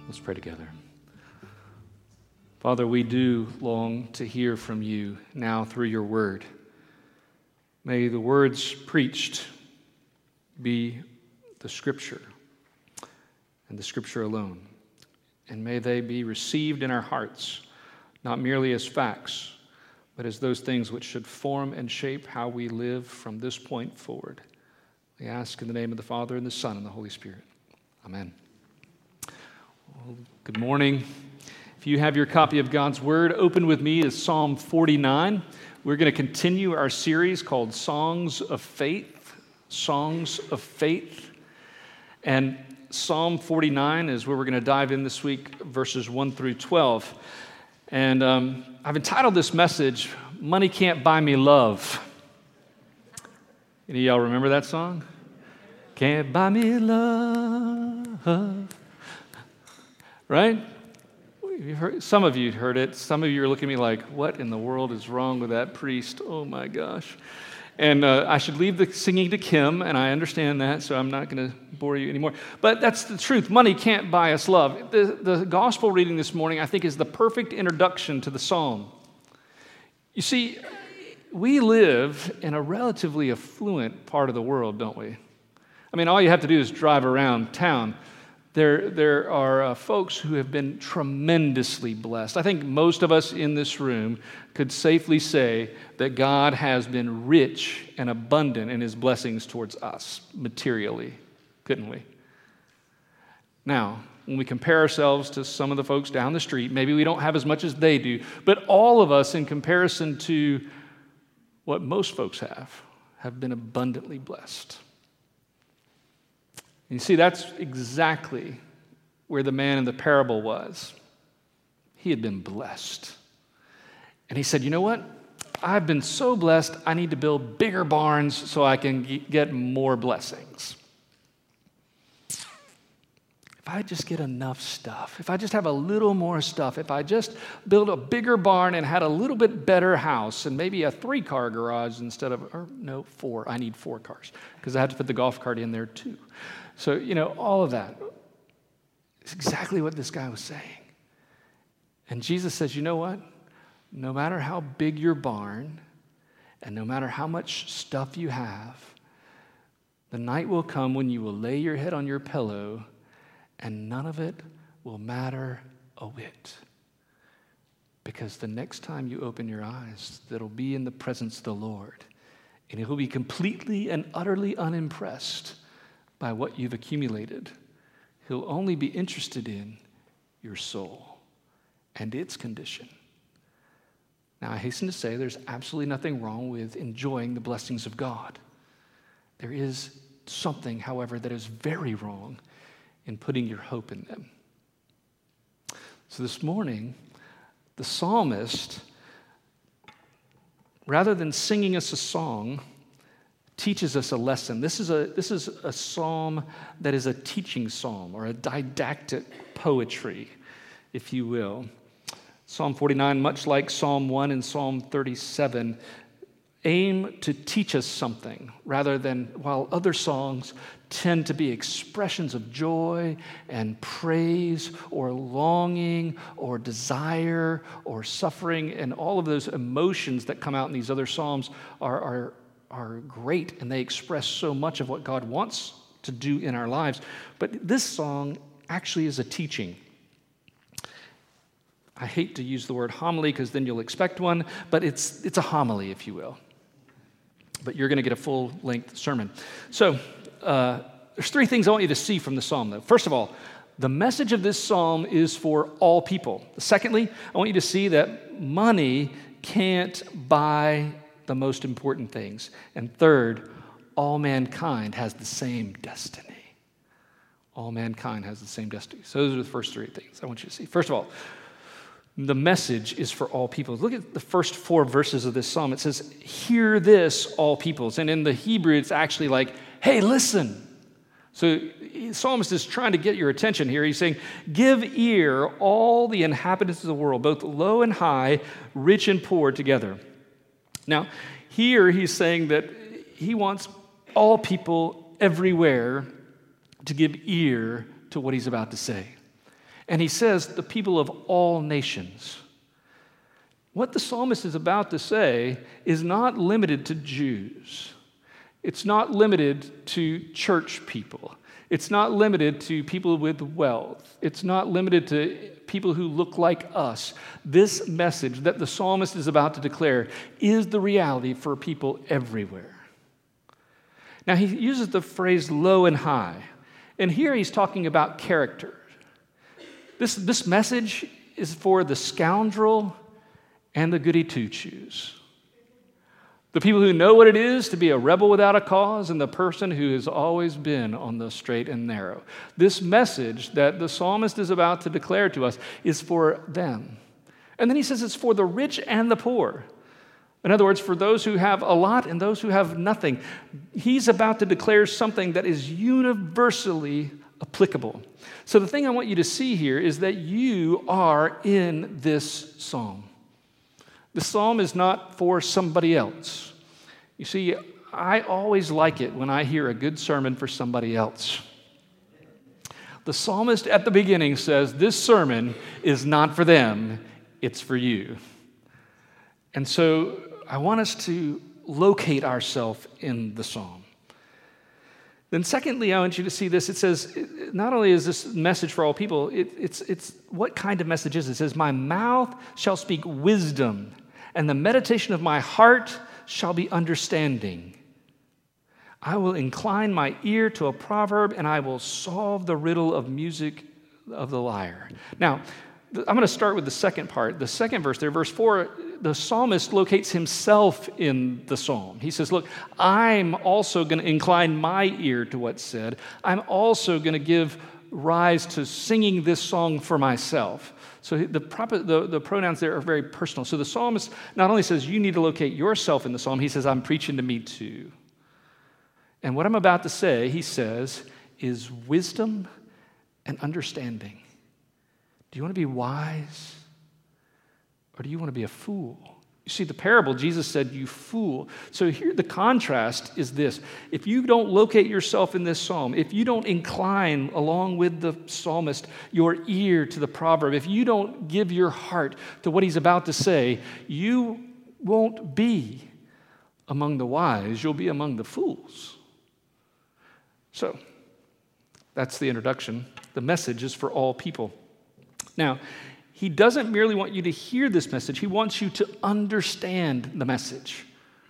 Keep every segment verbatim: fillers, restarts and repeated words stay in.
Let's pray together. Father, we do long to hear from you now through your word. May the words preached be the Scripture and the Scripture alone. And may they be received in our hearts, not merely as facts, but as those things which should form and shape how we live from this point forward. We ask in the name of the Father, and the Son, and the Holy Spirit. Amen. Well, good morning. If you have your copy of God's Word, open with me to Psalm forty-nine. We're going to continue our series called Songs of Faith. Songs of Faith. And Psalm forty-nine is where we're going to dive in this week, verses one through twelve. And um, I've entitled this message, Money Can't Buy Me Love. Any of y'all remember that song? Can't buy me love. Right? You've heard, some of you heard it. Some of you are looking at me like, what in the world is wrong with that priest? Oh my gosh. And uh, I should leave the singing to Kim, and I understand that, so I'm not going to bore you anymore. But that's the truth. Money can't buy us love. The, the gospel reading this morning, I think, is the perfect introduction to the psalm. You see, we live in a relatively affluent part of the world, don't we? I mean, all you have to do is drive around town. There, there are uh, folks who have been tremendously blessed. I think most of us in this room could safely say that God has been rich and abundant in his blessings towards us, materially, couldn't we? Now, when we compare ourselves to some of the folks down the street, maybe we don't have as much as they do, but all of us, in comparison to what most folks have, have been abundantly blessed. You see, that's exactly where the man in the parable was. He had been blessed. And he said, you know what? I've been so blessed, I need to build bigger barns so I can get more blessings. If I just get enough stuff, if I just have a little more stuff, if I just build a bigger barn and had a little bit better house and maybe a three-car garage instead of, or no, four. I need four cars because I have to put the golf cart in there too. So, you know, all of that is exactly what this guy was saying. And Jesus says, you know what? No matter how big your barn and no matter how much stuff you have, the night will come when you will lay your head on your pillow and none of it will matter a whit. Because the next time you open your eyes, that'll be in the presence of the Lord. And he'll be completely and utterly unimpressed by what you've accumulated. He'll only be interested in your soul and its condition. Now, I hasten to say there's absolutely nothing wrong with enjoying the blessings of God. There is something, however, that is very wrong in putting your hope in them. So this morning, the psalmist, rather than singing us a song, teaches us a lesson. This is a, this is a psalm that is a teaching psalm or a didactic poetry, if you will. Psalm forty-nine, much like Psalm one and Psalm thirty-seven, aim to teach us something rather than, while other songs tend to be expressions of joy and praise or longing or desire or suffering, and all of those emotions that come out in these other psalms are, are are great, and they express so much of what God wants to do in our lives. But this song actually is a teaching. I hate to use the word homily because then you'll expect one, but it's it's a homily, if you will. But you're going to get a full-length sermon. So uh, there's three things I want you to see from the psalm, though. First of all, the message of this psalm is for all people. Secondly, I want you to see that money can't buy the most important things. And third, all mankind has the same destiny. All mankind has the same destiny. So those are the first three things I want you to see. First of all, the message is for all peoples. Look at the first four verses of this psalm. It says, hear this, all peoples. And in the Hebrew, it's actually like, hey, listen. So the psalmist is trying to get your attention here. He's saying, give ear, all the inhabitants of the world, both low and high, rich and poor together. Now, here he's saying that he wants all people everywhere to give ear to what he's about to say. And he says, the people of all nations. What the psalmist is about to say is not limited to Jews. It's not limited to church people. It's not limited to people with wealth. It's not limited to people who look like us. This message that the psalmist is about to declare is the reality for people everywhere. Now, he uses the phrase low and high. And here he's talking about character. This, this message is for the scoundrel and the goody two-shoes. The people who know what it is to be a rebel without a cause, and the person who has always been on the straight and narrow. This message that the psalmist is about to declare to us is for them. And then he says it's for the rich and the poor. In other words, for those who have a lot and those who have nothing. He's about to declare something that is universally applicable. So the thing I want you to see here is that you are in this psalm. The psalm is not for somebody else. You see, I always like it when I hear a good sermon for somebody else. The psalmist at the beginning says, this sermon is not for them, it's for you. And so I want us to locate ourselves in the psalm. Then secondly, I want you to see this. It says, not only is this message for all people, it, it's, it's what kind of message is it? It says, my mouth shall speak wisdom, and the meditation of my heart shall be understanding. I will incline my ear to a proverb, and I will solve the riddle of music of the lyre. Now, I'm going to start with the second part. The second verse there, verse four, the psalmist locates himself in the psalm. He says, look, I'm also going to incline my ear to what's said. I'm also going to give rise to singing this song for myself. So the, proper, the, the pronouns there are very personal. So the psalmist not only says you need to locate yourself in the psalm, he says, I'm preaching to me too. And what I'm about to say, he says, is wisdom and understanding. Do you want to be wise, or do you want to be a fool? You see, the parable, Jesus said, you fool. So here the contrast is this. If you don't locate yourself in this psalm, if you don't incline along with the psalmist your ear to the proverb, if you don't give your heart to what he's about to say, you won't be among the wise, you'll be among the fools. So that's the introduction. The message is for all people. Now, he doesn't merely want you to hear this message, he wants you to understand the message.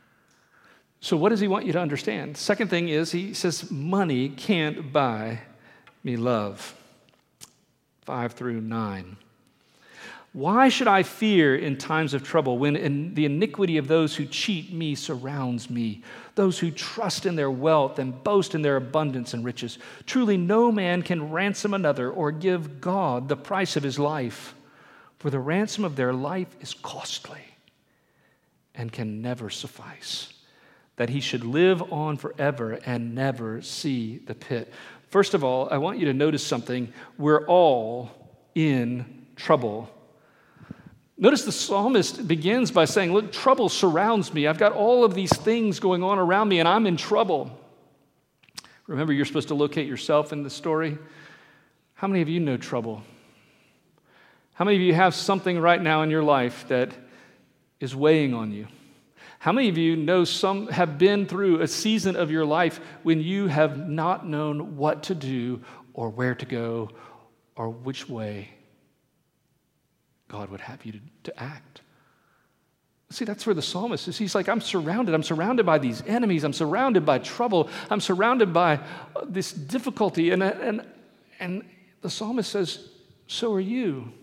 So what does he want you to understand? Second thing is, he says, money can't buy me love. Five through nine. Why should I fear in times of trouble when in the iniquity of those who cheat me surrounds me, those who trust in their wealth and boast in their abundance and riches? Truly no man can ransom another or give God the price of his life, for the ransom of their life is costly and can never suffice, that he should live on forever and never see the pit. First of all, I want you to notice something. We're all in trouble. Notice the psalmist begins by saying, look, trouble surrounds me. I've got all of these things going on around me, and I'm in trouble. Remember, you're supposed to locate yourself in the story. How many of you know trouble? How many of you have something right now in your life that is weighing on you? How many of you know some have been through a season of your life when you have not known what to do or where to go or which way God would have you to, to act? See, that's where the psalmist is. He's like, I'm surrounded. I'm surrounded by these enemies. I'm surrounded by trouble. I'm surrounded by this difficulty. And, and, and the psalmist says, so are you.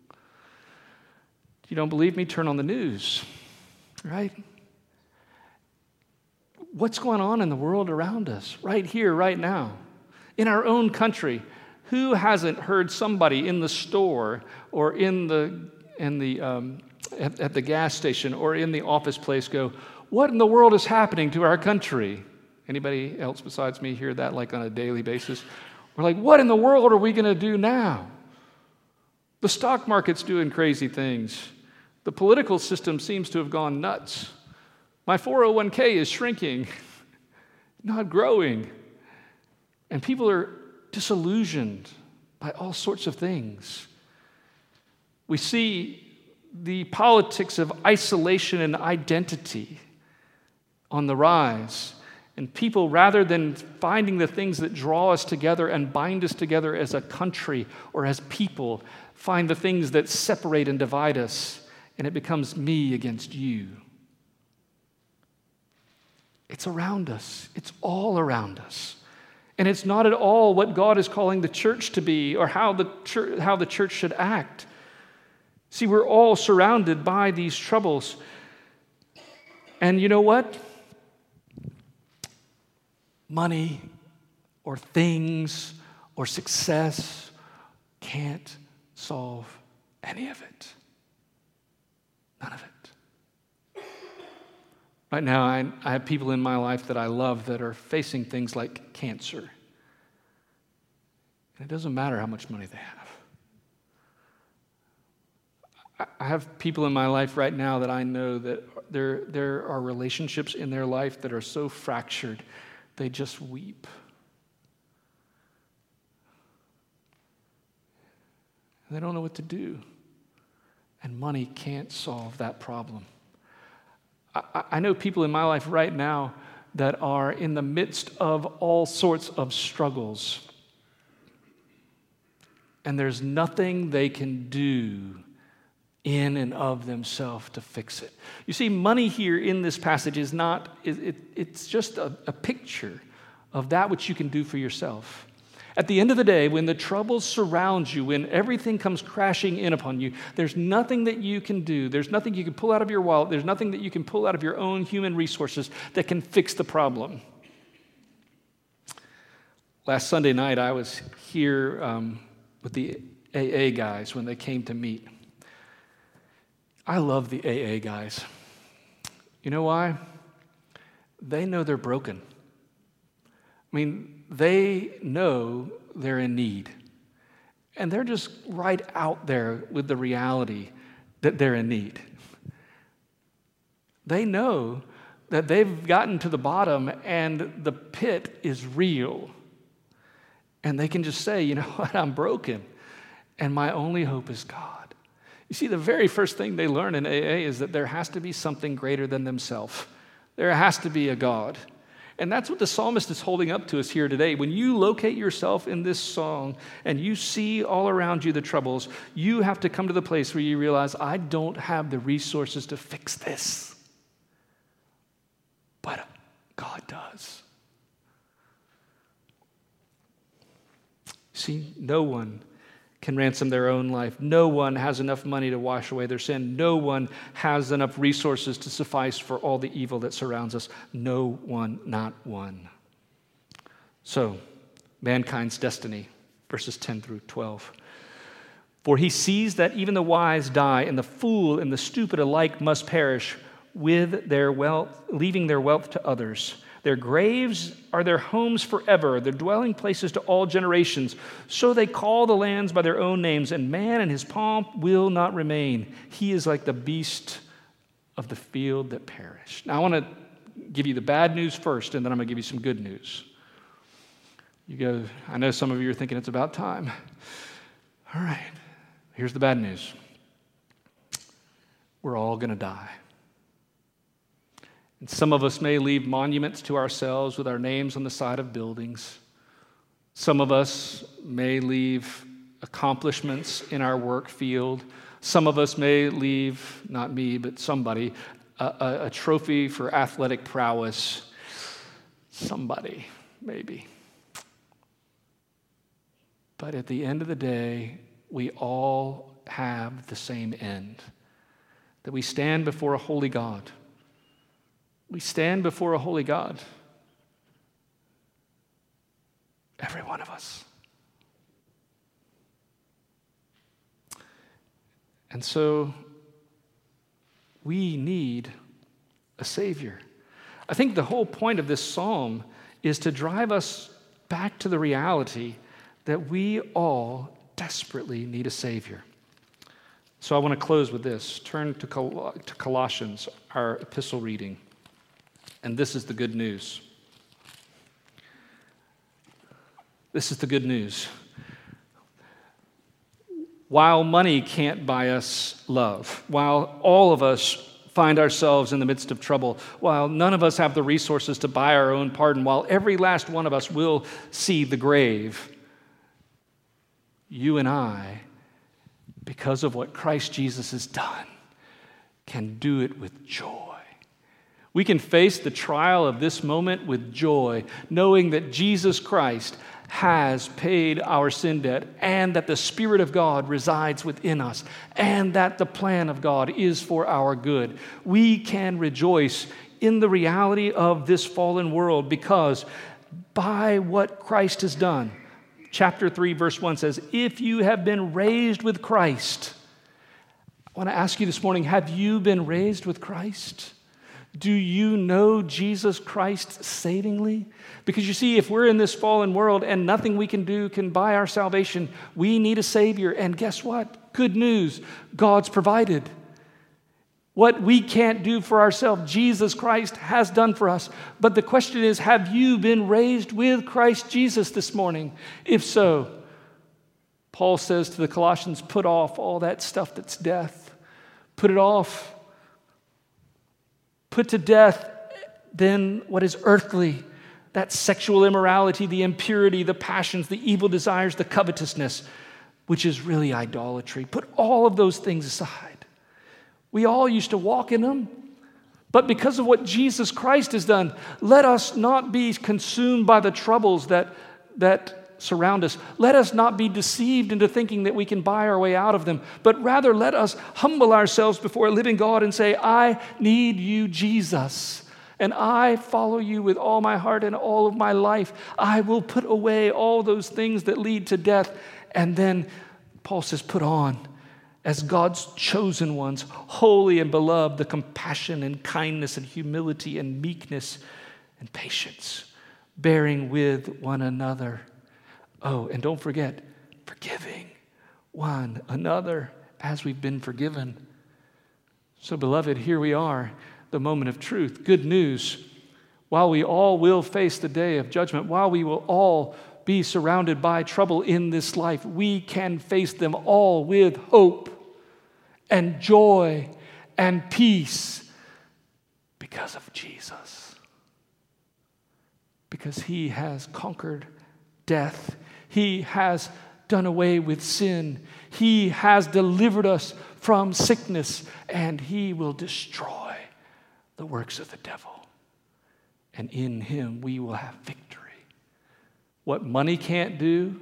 If you don't believe me, turn on the news, right? What's going on in the world around us, right here, right now? In our own country, who hasn't heard somebody in the store or in the, in the, um, at, at the gas station or in the office place go, what in the world is happening to our country? Anybody else besides me hear that like on a daily basis? We're like, what in the world are we going to do now? The stock market's doing crazy things. The political system seems to have gone nuts. My four oh one k is shrinking, not growing. And people are disillusioned by all sorts of things. We see the politics of isolation and identity on the rise. And people, rather than finding the things that draw us together and bind us together as a country or as people, find the things that separate and divide us, and it becomes me against you. It's around us. It's all around us. And it's not at all what God is calling the church to be or how the church, how the church should act. See, we're all surrounded by these troubles. And you know what? Money or things or success can't solve any of it. None of it. Right now, I, I have people in my life that I love that are facing things like cancer. And it doesn't matter how much money they have. I have people in my life right now that I know that there, there are relationships in their life that are so fractured, they just weep. They don't know what to do. And money can't solve that problem. I, I know people in my life right now that are in the midst of all sorts of struggles. And there's nothing they can do in and of themselves to fix it. You see, money here in this passage is not, it, it, it's just a, a picture of that which you can do for yourself. At the end of the day, when the troubles surround you, when everything comes crashing in upon you, there's nothing that you can do. There's nothing you can pull out of your wallet. There's nothing that you can pull out of your own human resources that can fix the problem. Last Sunday night, I was here um, with the A A guys when they came to meet. I love the A A guys. You know why? They know they're broken. I mean, they know they're in need. And they're just right out there with the reality that they're in need. They know that they've gotten to the bottom and the pit is real. And they can just say, you know what, I'm broken. And my only hope is God. You see, the very first thing they learn in A A is that there has to be something greater than themselves. There has to be a God. And that's what the psalmist is holding up to us here today. When you locate yourself in this song and you see all around you the troubles, you have to come to the place where you realize, I don't have the resources to fix this. But God does. See, no one can ransom their own life. No one has enough money to wash away their sin. No one has enough resources to suffice for all the evil that surrounds us. No one, not one. So, mankind's destiny, verses ten through twelve. For he sees that even the wise die, and the fool and the stupid alike must perish with their wealth, leaving their wealth to others. Their graves are their homes forever, their dwelling places to all generations. So they call the lands by their own names, and man in his pomp will not remain. He is like the beast of the field that perished. Now, I want to give you the bad news first, and then I'm going to give you some good news. You go, I know some of you are thinking it's about time. All right, here's the bad news. We're all going to die. And some of us may leave monuments to ourselves with our names on the side of buildings. Some of us may leave accomplishments in our work field. Some of us may leave, not me, but somebody, a, a, a trophy for athletic prowess. Somebody, maybe. But at the end of the day, we all have the same end, that we stand before a holy God. We stand before a holy God. Every one of us. And so we need a Savior. I think the whole point of this psalm is to drive us back to the reality that we all desperately need a Savior. So I want to close with this. Turn to Col- to Colossians, our epistle reading. And this is the good news. This is the good news. while money can't buy us love, while all of us find ourselves in the midst of trouble, while none of us have the resources to buy our own pardon, while every last one of us will see the grave, you and I, because of what Christ Jesus has done, can do it with joy. We can face the trial of this moment with joy, knowing that Jesus Christ has paid our sin debt, and that the Spirit of God resides within us, and that the plan of God is for our good. We can rejoice in the reality of this fallen world because by what Christ has done, chapter three, verse one says, if you have been raised with Christ, I want to ask you this morning, have you been raised with Christ? Do you know Jesus Christ savingly? Because you see, if we're in this fallen world and nothing we can do can buy our salvation, we need a Savior. And guess what? Good news, God's provided. What we can't do for ourselves, Jesus Christ has done for us. But the question is, have you been raised with Christ Jesus this morning? If so, Paul says to the Colossians, put off all that stuff that's death. Put it off. Put to death then what is earthly, that sexual immorality, the impurity, the passions, the evil desires, the covetousness, which is really idolatry. Put all of those things aside. We all used to walk in them, but because of what Jesus Christ has done, let us not be consumed by the troubles that, that surround us. Let us not be deceived into thinking that we can buy our way out of them, but rather let us humble ourselves before a living God and say, I need you, Jesus, and I follow you with all my heart and all of my life. I will put away all those things that lead to death. And then Paul says, put on, as God's chosen ones, holy and beloved, the compassion and kindness and humility and meekness and patience, bearing with one another. Oh, and don't forget, forgiving one another as we've been forgiven. So, beloved, here we are, the moment of truth. Good news. While we all will face the day of judgment, while we will all be surrounded by trouble in this life, we can face them all with hope and joy and peace because of Jesus. Because he has conquered death. He has done away with sin. He has delivered us from sickness, and he will destroy the works of the devil. And in him we will have victory. What money can't do,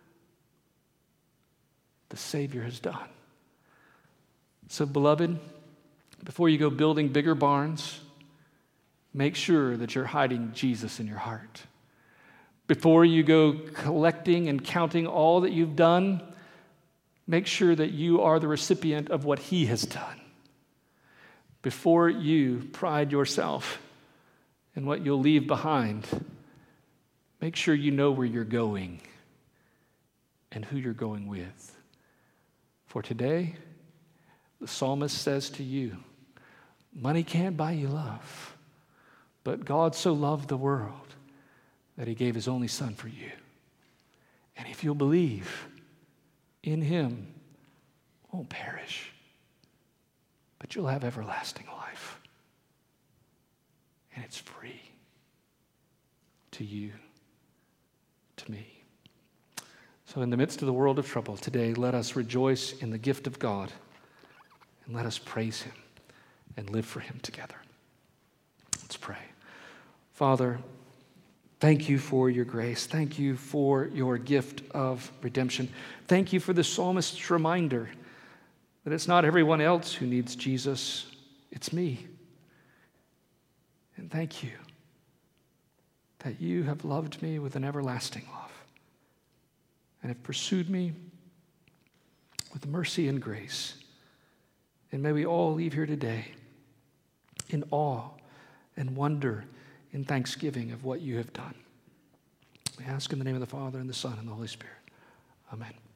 the Savior has done. So, beloved, before you go building bigger barns, make sure that you're hiding Jesus in your heart. Before you go collecting and counting all that you've done, make sure that you are the recipient of what he has done. Before you pride yourself in what you'll leave behind, make sure you know where you're going and who you're going with. For today, the psalmist says to you, money can't buy you love, but God so loved the world that he gave his only son for you. And if you'll believe in him, you won't perish, but you'll have everlasting life. And it's free to you, to me. So in the midst of the world of trouble today, let us rejoice in the gift of God, and let us praise him and live for him together. Let's pray. Father, thank you for your grace. Thank you for your gift of redemption. Thank you for the psalmist's reminder that it's not everyone else who needs Jesus, it's me. And thank you that you have loved me with an everlasting love and have pursued me with mercy and grace. And may we all leave here today in awe and wonder in thanksgiving of what you have done. We ask in the name of the Father, and the Son, and the Holy Spirit. Amen.